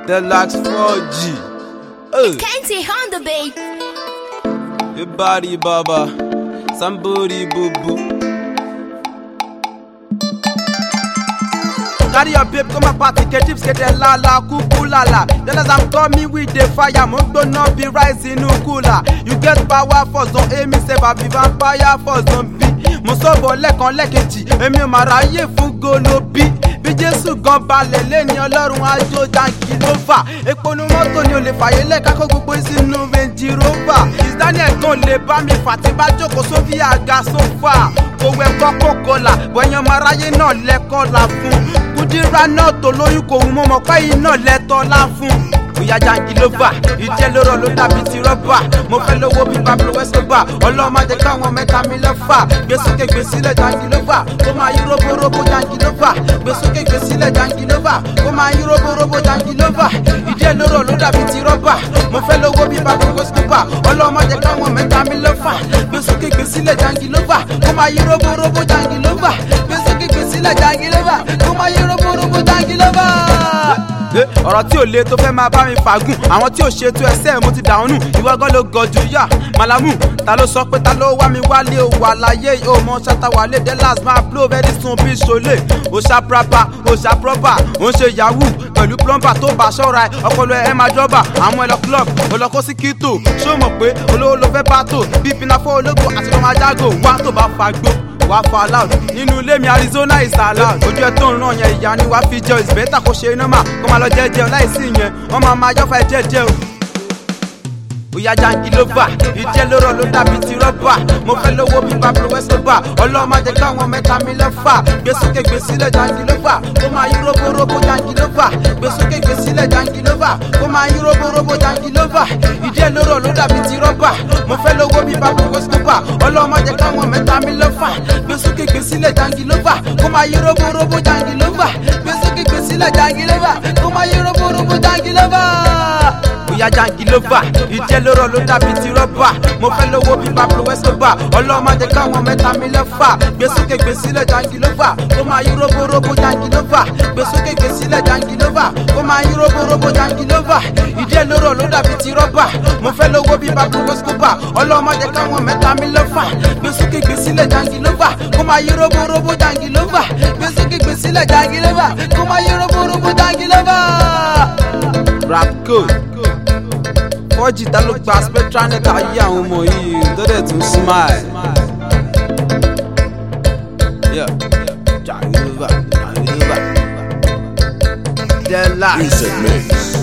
Deluxe 4G. Can't say on the beat. Your body, baba. Somebody, boo boo. Carry your babe, come and party, get tips, get the la la, cuckoo la la. Then as I'm coming with the fire, Mondo not be rising, no cooler. You get power for zone A, me say, baby vampire for zone B. Mosobo lẹ́kan lẹ́kejì, èmi ò máa ráyè fún golobi. Bí Jésù gan balẹ̀ lẹ́ni Ọlọ́run ajo Jankilova. Epo nu mọ́tò ni o lè fàyè lẹ́ka kó gbogbo sínú Range Rover. Daniel gan lè bá mi fà tí bá jókòó sórí àga sófà. Kò wẹ̀ Coca-Cola, bọ̀yàn máa ráyè náà lẹ́kọ́ la fún. Kúdírà náà tó lóyún kò wù mọ́ mọ́ pé iná lẹ́tọ́ la fún. Oya Jankilova, ìjẹ́ lóró ló dàbí ti rọ́bà. Mo fẹ́ lówó bí Pablo Escobar. Ọlọ́mọ jẹ́ káwọn mẹ́ta mi lọ́fà. Gbé sókè gbé sílẹ̀ Jankilova. Kó máa yí róbóróbó Jankilova. Gbé sókè gbé sílẹ̀ Jankilova. Kó máa yí róbóróbó Jankilova. Ìjẹ́ lóró ló dàbí ti rọ́bà. Mo fẹ́ lówó bí Pablo Escobar. Ọlọ́mọ jẹ́ káwọn mẹ́ta mi lọ́fà. Gbé sókè gbé sílẹ̀ Jankilova. Kó máa yí róbóróbó Jankilova. Gbé sókè gbé sílẹ̀ Jankilova. Kó máa yí róbóróbó Jankilova. Ọ̀rọ̀ tí ò le tó fẹ́ máa bá mi fàágùn. Àwọn tí ò ṣètò ẹsẹ̀ mo ti dànù. Ìwọ gan ló gọ̀jù yá Malamu. Ta ló sọ pé ta ló wá mi wálé o wà láyé o mọ ṣáta wálé. Delas máa blow very soon bí ṣọlẹ̀. Òṣà prapa òṣà proper. Ó ń ṣe yahoo pẹ̀lú plumber tó bá ṣọ́ra ẹ̀. Ọpọlọ ẹ̀ máa jọba. Àwọn ẹlọ club olọ́kọ́ sí kító. Ṣé o mọ̀ pé olówó ló fẹ́ bá tò? Bí pinafọ́ ológo àti lọ́mọ ajágò wá tó bá fagbó. Wá fa loud nínú ilé mi Arizona is allowed. Ojú ẹ tó ń ràn yẹn ìyá ni wá fi jẹ is better kó ṣe nọ́mà kó máa lọ jẹ́jẹ́ láìsí ìyẹn wọ́n máa yọ́fà ẹ jẹ́jẹ́ o. Oya Jankilova, ìjẹ́ lóró ló dàbí ti rọ́bà. Mo fẹ́ lówó bí Pablo Escobar. Ọlọ́mọ jẹ́ káwọn mẹ́ta mi lọ́fà. Gbé sókè gbé sílẹ̀ Jankilova. Kó máa yí róbóróbó Jankilova. Gbé sókè gbé sílẹ̀ Jankilova. Kó máa yí róbóróbó Jankilova. Ìjẹ́ lóró ló dàbí ti rọ́bà. Mo fẹ́ lówó bí Pablo Escobar. Ọlọ́mọ jẹ́ káwọn mẹ́ta mi lọ́fà. Gbé sókè gbé sílẹ̀ Jankilova. Kó máa yí róbóróbó Jankilova. Gbé sókè gbé sílẹ̀ Jankilova. Kó máa yí róbóróbó Jankilova. Oya Jankilova, ìjẹ́ lóró ló dàbí ti rọ́bà. Mo fẹ́ lówó bí Pablo Escobar. Ọlọ́mọ jẹ́ káwọn mẹ́ta mi lọ́fà. Gbé sókè gbé sílẹ̀ Jankilova. Kó máa yí róbóróbó Jankilova. Gbé sókè gbé sílẹ̀ Jankilova. Kó máa yí róbóróbó Jankilova. Ìjẹ́ lóró ló dàbí ti rọ́bà. Mo fẹ́ lówó bí Pablo Escobar. Ọlọ́mọ jẹ́ káwọn mẹ́ta mi lọ́fà. Gbé sókè gbé sílẹ̀ Jankilova. Kó máa yí róbóróbó Jankilova. Gbé sókè gbé sílẹ̀ Jankilova. Kó máa yí róbóróbó Jankilova. Rap code 4G ta ló gba Spectranet ayé àwọn ọmọ yìí tó dẹ̀ tún smile. Jankilova, Jankilova. Deluxe.